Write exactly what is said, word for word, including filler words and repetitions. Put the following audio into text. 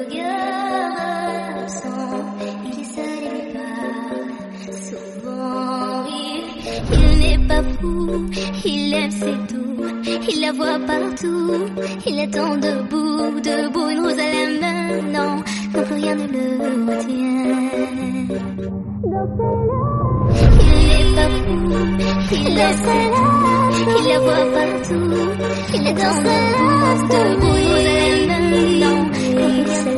regard absent, il est seul et lui parle. Souvent il, il n'est pas fou, il aime c'est tout, il la voit partout, il attend debout, debout, une rose à la main, non, non plus rien ne le retient. Il n'est pas fou, il aime c'est tout, il la voit partout, il attend debout, debout, une rose à la main, non, non plus rien ne le retient.